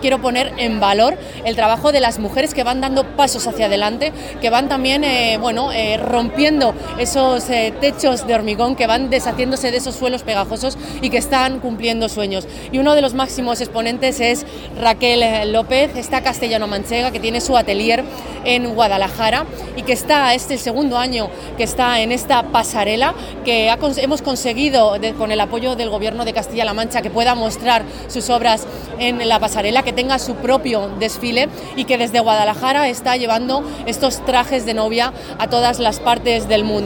quiero poner en valor el trabajo de las mujeres que van dando pasos hacia adelante, que van también rompiendo esos techos de hormigón, que van deshaciéndose de esos suelos pegajosos y que están cumpliendo sueños. Y uno de los máximos exponentes es Raquel López, esta castellano-manchega que tiene su atelier en Guadalajara y que es el segundo año que está en esta pasarela que hemos conseguido con el apoyo del Gobierno de Castilla-La Mancha que pueda mostrar sus obras en la pasarela, que tenga su propio desfile y que desde Guadalajara está llevando estos trajes de novia a todas las partes del mundo.